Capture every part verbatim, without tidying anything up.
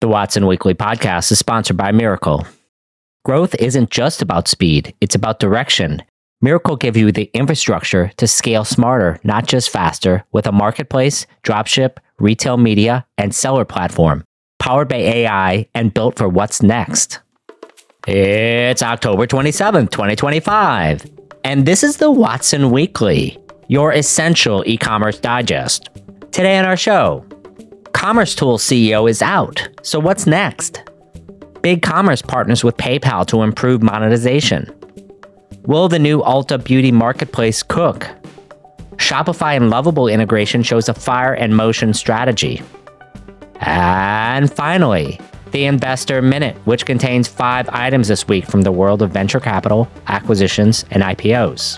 The Watson Weekly podcast is sponsored by Miracle. Growth isn't just about speed, it's about direction. Miracle gives you the infrastructure to scale smarter, not just faster, with a marketplace, dropship, retail media, and seller platform, powered by A I and built for what's next. It's October twenty-seventh, twenty twenty-five, and this is the Watson Weekly, your essential e-commerce digest. Today on our show, commercetools C E O is out, so what's next? BigCommerce partners with PayPal to improve monetization. Will the new Ulta Beauty Marketplace cook? Shopify and Lovable integration shows a fire and motion strategy. And finally, the Investor Minute, which contains five items this week from the world of venture capital, acquisitions, and I P Os.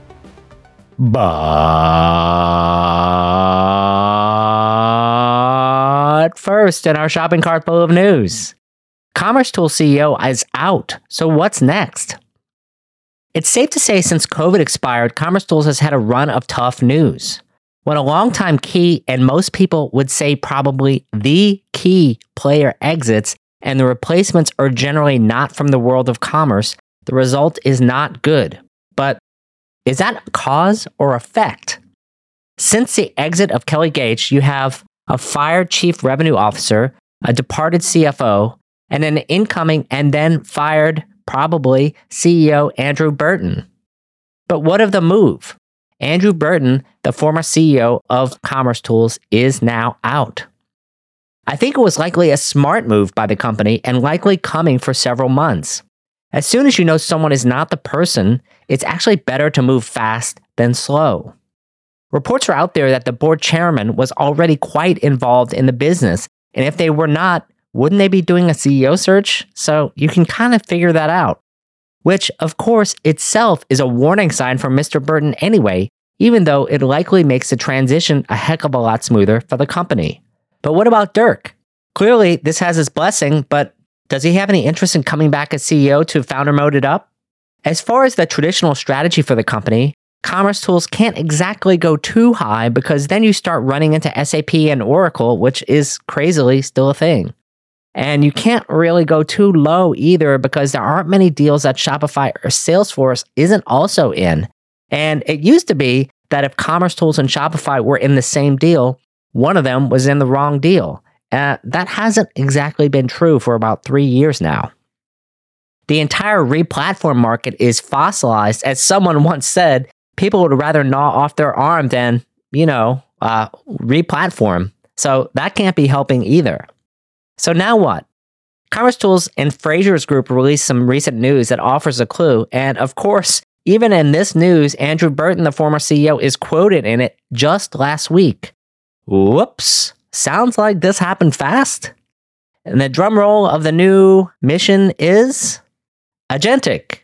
But first, in our shopping cart full of news, commercetools C E O is out, so what's next? It's safe to say since COVID expired, commercetools has had a run of tough news. When a longtime key, and most people would say probably the key player exits, and the replacements are generally not from the world of commerce, the result is not good. But is that cause or effect? Since the exit of Kelly Gage, you have a fired chief revenue officer, a departed C F O, and an incoming and then fired, probably, C E O Andrew Burton. But what of the move? Andrew Burton, the former C E O of commercetools, is now out. I think it was likely a smart move by the company and likely coming for several months. As soon as you know someone is not the person, it's actually better to move fast than slow. Reports are out there that the board chairman was already quite involved in the business, and if they were not, wouldn't they be doing a C E O search? So you can kind of figure that out. Which, of course, itself is a warning sign for Mister Burton anyway, even though it likely makes the transition a heck of a lot smoother for the company. But what about Dirk? Clearly, this has his blessing, but does he have any interest in coming back as C E O to founder mode it up? As far as the traditional strategy for the company, commercetools can't exactly go too high because then you start running into S A P and Oracle, which is crazily still a thing. And you can't really go too low either because there aren't many deals that Shopify or Salesforce isn't also in. And it used to be that if commercetools and Shopify were in the same deal, one of them was in the wrong deal. Uh, that hasn't exactly been true for about three years now. The entire re-platform market is fossilized. As someone once said, people would rather gnaw off their arm than, you know, uh, re-platform. So that can't be helping either. So now what? commercetools and Frasers Group released some recent news that offers a clue. And of course, even in this news, Andrew Burton, the former C E O, is quoted in it just last week. Whoops. Sounds like this happened fast. And the drum roll of the new mission is Agentic.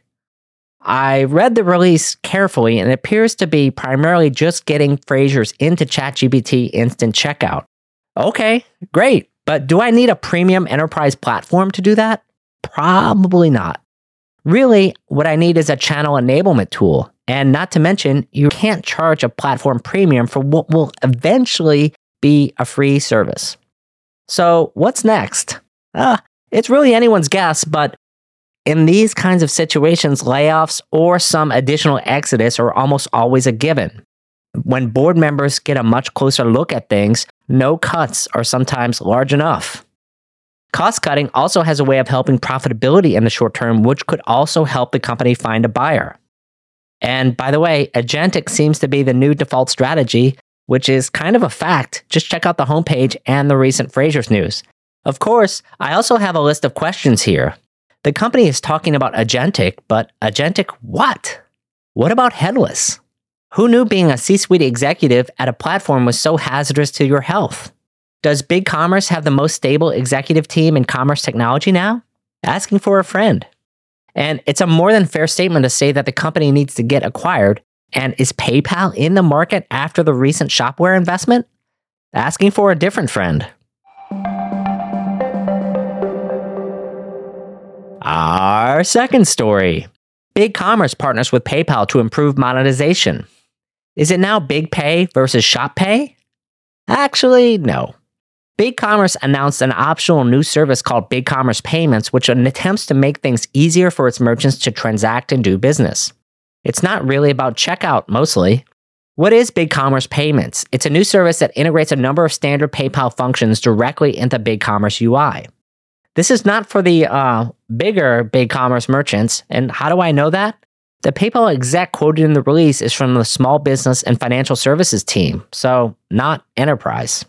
I read the release carefully, and it appears to be primarily just getting Frasers into ChatGPT Instant Checkout. Okay, great. But do I need a premium enterprise platform to do that? Probably not. Really, what I need is a channel enablement tool. And not to mention, you can't charge a platform premium for what will eventually be a free service. So what's next? Uh, it's really anyone's guess, but in these kinds of situations, layoffs or some additional exodus are almost always a given. When board members get a much closer look at things, no cuts are sometimes large enough. Cost cutting also has a way of helping profitability in the short term, which could also help the company find a buyer. And by the way, Agentic seems to be the new default strategy, which is kind of a fact. Just check out the homepage and the recent Frasers news. Of course, I also have a list of questions here. The company is talking about Agentic, but Agentic what? What about headless? Who knew being a C-suite executive at a platform was so hazardous to your health? Does BigCommerce have the most stable executive team in commerce technology now? Asking for a friend. And it's a more than fair statement to say that the company needs to get acquired. And is PayPal in the market after the recent Shopware investment? Asking for a different friend. Our second story. BigCommerce partners with PayPal to improve monetization. Is it now Big Pay versus Shop Pay? Actually, no. BigCommerce announced an optional new service called BigCommerce Payments, which attempts to make things easier for its merchants to transact and do business. It's not really about checkout, mostly. What is BigCommerce Payments? It's a new service that integrates a number of standard PayPal functions directly into BigCommerce U I. This is not for the uh, bigger BigCommerce merchants, and how do I know that? The PayPal exec quoted in the release is from the small business and financial services team, so not enterprise.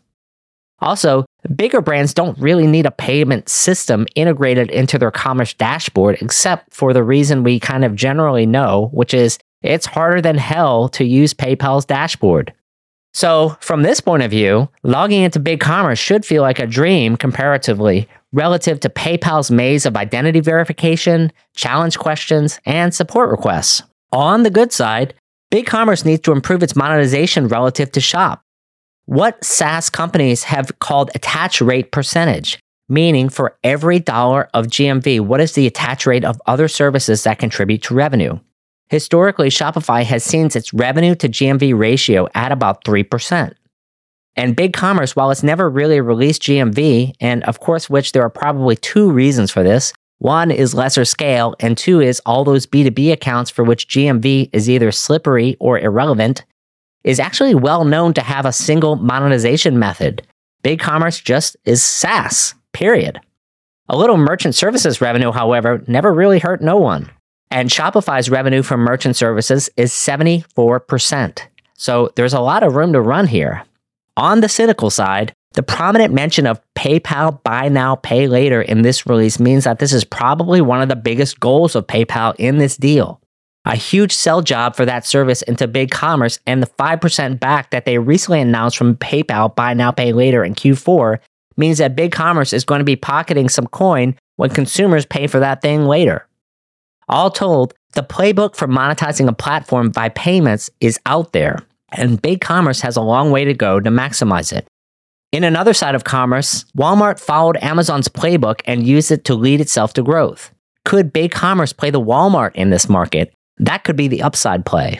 Also, bigger brands don't really need a payment system integrated into their commerce dashboard, except for the reason we kind of generally know, which is it's harder than hell to use PayPal's dashboard. So, from this point of view, logging into BigCommerce should feel like a dream comparatively, relative to PayPal's maze of identity verification, challenge questions, and support requests. On the good side, BigCommerce needs to improve its monetization relative to Shop. What SaaS companies have called attach rate percentage, meaning for every dollar of G M V, what is the attach rate of other services that contribute to revenue? Historically, Shopify has seen its revenue to G M V ratio at about three percent. And BigCommerce, while it's never really released G M V, and of course which there are probably two reasons for this, one is lesser scale, and two is all those B two B accounts for which G M V is either slippery or irrelevant, is actually well known to have a single monetization method. BigCommerce just is SaaS, period. A little merchant services revenue, however, never really hurt no one. And Shopify's revenue from merchant services is seventy-four percent. So there's a lot of room to run here. On the cynical side, the prominent mention of PayPal Buy Now, Pay Later in this release means that this is probably one of the biggest goals of PayPal in this deal. A huge sell job for that service into BigCommerce, and the five percent back that they recently announced from PayPal Buy Now, Pay Later in Q four means that BigCommerce is going to be pocketing some coin when consumers pay for that thing later. All told, the playbook for monetizing a platform by payments is out there, and BigCommerce has a long way to go to maximize it. In another side of commerce, Walmart followed Amazon's playbook and used it to lead itself to growth. Could BigCommerce play the Walmart in this market? That could be the upside play.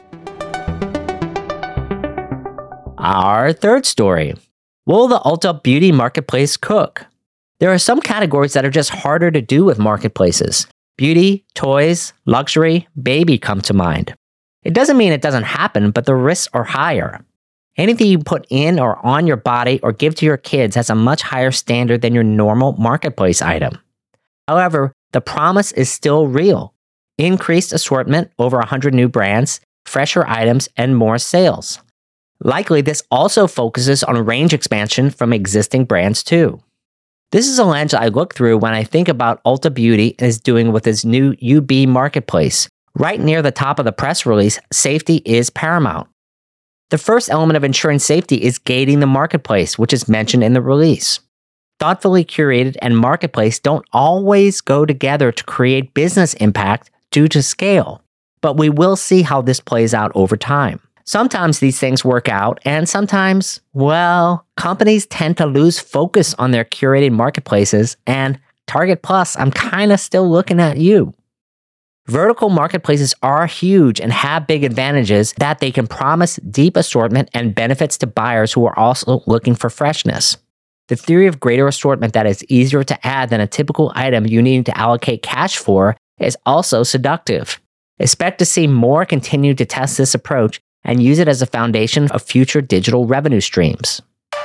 Our third story. Will the Ulta Beauty Marketplace cook? There are some categories that are just harder to do with marketplaces. Beauty, toys, luxury, baby come to mind. It doesn't mean it doesn't happen, but the risks are higher. Anything you put in or on your body or give to your kids has a much higher standard than your normal marketplace item. However, the promise is still real. Increased assortment, over one hundred new brands, fresher items, and more sales. Likely, this also focuses on range expansion from existing brands too. This is a lens I look through when I think about Ulta Beauty is doing with its new U B marketplace. Right near the top of the press release, safety is paramount. The first element of ensuring safety is gating the marketplace, which is mentioned in the release. Thoughtfully curated and marketplace don't always go together to create business impact due to scale, but we will see how this plays out over time. Sometimes these things work out, and sometimes, well, companies tend to lose focus on their curated marketplaces, and Target Plus, I'm kind of still looking at you. Vertical marketplaces are huge and have big advantages that they can promise deep assortment and benefits to buyers who are also looking for freshness. The theory of greater assortment that is easier to add than a typical item you need to allocate cash for is also seductive. Expect to see more continue to test this approach and use it as a foundation of future digital revenue streams.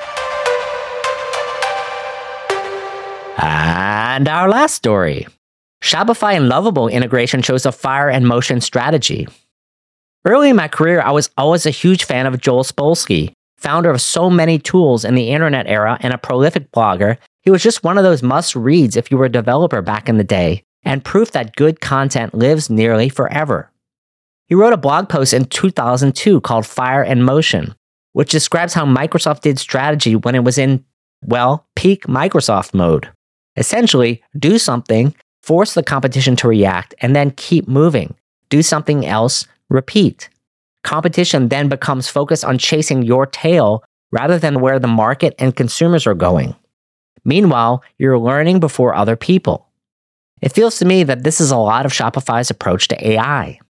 And our last story. Shopify and Lovable integration shows a fire and motion strategy. Early in my career, I was always a huge fan of Joel Spolsky, founder of so many tools in the internet era and a prolific blogger. He was just one of those must-reads if you were a developer back in the day, and proof that good content lives nearly forever. He wrote a blog post in two thousand two called Fire and Motion, which describes how Microsoft did strategy when it was in, well, peak Microsoft mode. Essentially, do something, force the competition to react, and then keep moving. Do something else, repeat. Competition then becomes focused on chasing your tail rather than where the market and consumers are going. Meanwhile, you're learning before other people. It feels to me that this is a lot of Shopify's approach to A I.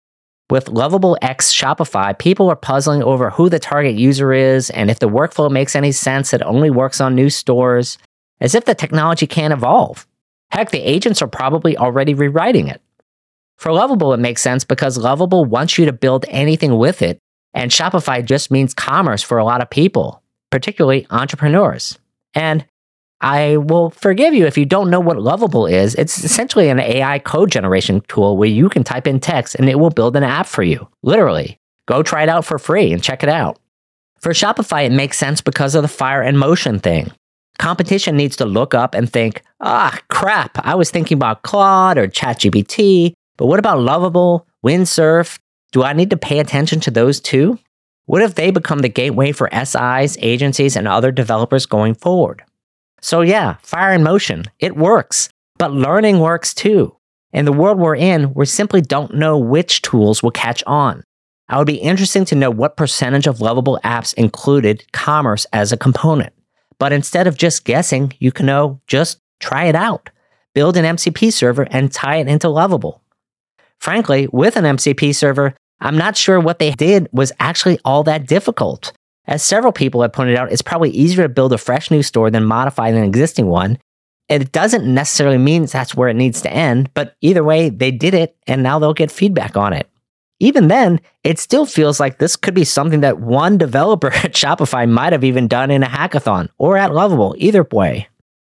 With Lovable X Shopify, people are puzzling over who the target user is and if the workflow makes any sense that only works on new stores, as if the technology can't evolve. Heck, the agents are probably already rewriting it. For Lovable, it makes sense because Lovable wants you to build anything with it, and Shopify just means commerce for a lot of people, particularly entrepreneurs. And I will forgive you if you don't know what Lovable is. It's essentially an A I code generation tool where you can type in text and it will build an app for you. Literally. Go try it out for free and check it out. For Shopify, it makes sense because of the Fire in Motion thing. Competition needs to look up and think, ah, crap, I was thinking about Claude or ChatGPT, but what about Lovable, Windsurf? Do I need to pay attention to those too? What if they become the gateway for S Is, agencies, and other developers going forward? So yeah, Fire in Motion, it works, but learning works too. In the world we're in, we simply don't know which tools will catch on. I would be interested to know what percentage of Lovable apps included commerce as a component. But instead of just guessing, you can know, just try it out. Build an M C P server and tie it into Lovable. Frankly, with an M C P server, I'm not sure what they did was actually all that difficult. As several people have pointed out, it's probably easier to build a fresh new store than modify an existing one. It doesn't necessarily mean that's where it needs to end, but either way, they did it, and now they'll get feedback on it. Even then, it still feels like this could be something that one developer at Shopify might have even done in a hackathon or at Lovable, either way.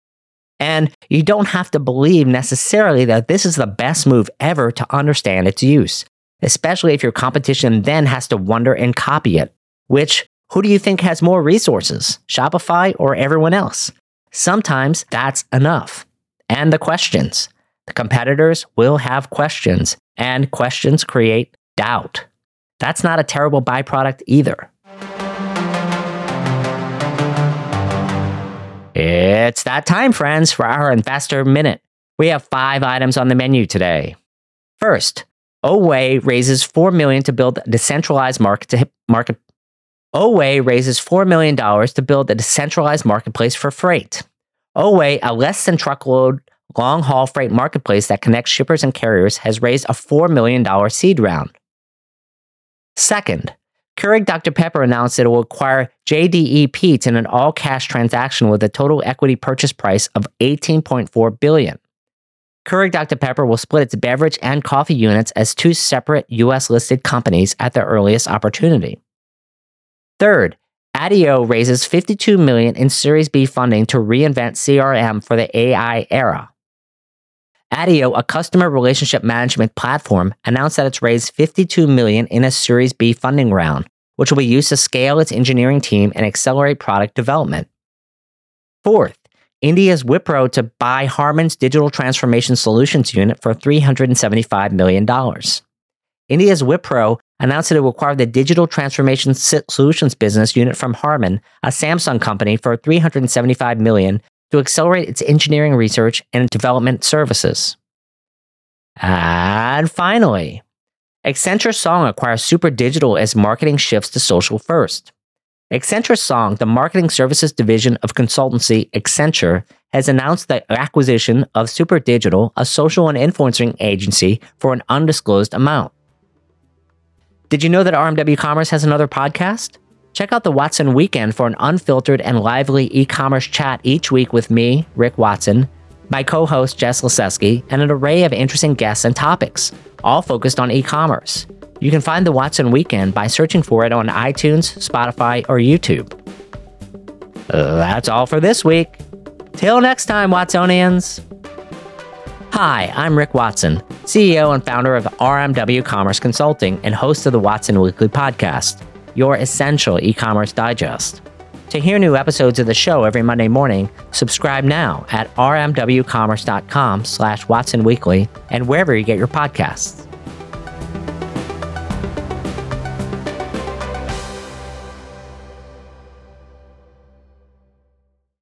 And you don't have to believe necessarily that this is the best move ever to understand its use, especially if your competition then has to wonder and copy it, which, who do you think has more resources, Shopify or everyone else? Sometimes that's enough. And the questions. The competitors will have questions, and questions create doubt. That's not a terrible byproduct either. It's that time, friends, for our Investor Minute. We have five items on the menu today. First, Oway raises four million dollars to build a decentralized market to market. Oway raises four million dollars to build a decentralized marketplace for freight. Oway, a less than truckload long-haul freight marketplace that connects shippers and carriers, has raised a four million dollars seed round. Second, Keurig Doctor Pepper announced that it will acquire J D E Peet's in an all-cash transaction with a total equity purchase price of eighteen point four billion dollars. Keurig Doctor Pepper will split its beverage and coffee units as two separate U S-listed companies at their earliest opportunity. Third, Addio raises fifty-two million dollars in Series B funding to reinvent C R M for the A I era. Addio, a customer relationship management platform, announced that it's raised fifty-two million dollars in a Series B funding round, which will be used to scale its engineering team and accelerate product development. Fourth, India's Wipro to buy Harman's Digital Transformation Solutions unit for three hundred seventy-five million dollars. India's Wipro announced that it will acquire the Digital Transformation Solutions business unit from Harman, a Samsung company, for three hundred seventy-five million dollars to accelerate its engineering research and development services. And finally, Accenture Song acquires Super Digital as marketing shifts to social first. Accenture Song, the marketing services division of consultancy Accenture, has announced the acquisition of Super Digital, a social and influencing agency, for an undisclosed amount. Did you know that R M W Commerce has another podcast? Check out the Watson Weekend for an unfiltered and lively e-commerce chat each week with me, Rick Watson, my co-host Jess Lasesky, and an array of interesting guests and topics, all focused on e-commerce. You can find the Watson Weekend by searching for it on iTunes, Spotify, or YouTube. Uh, that's all for this week. Till next time, Watsonians. Hi, I'm Rick Watson, C E O and founder of R M W Commerce Consulting and host of the Watson Weekly Podcast, your essential e-commerce digest. To hear new episodes of the show every Monday morning, subscribe now at r m w commerce dot com slash Watson Weekly and wherever you get your podcasts.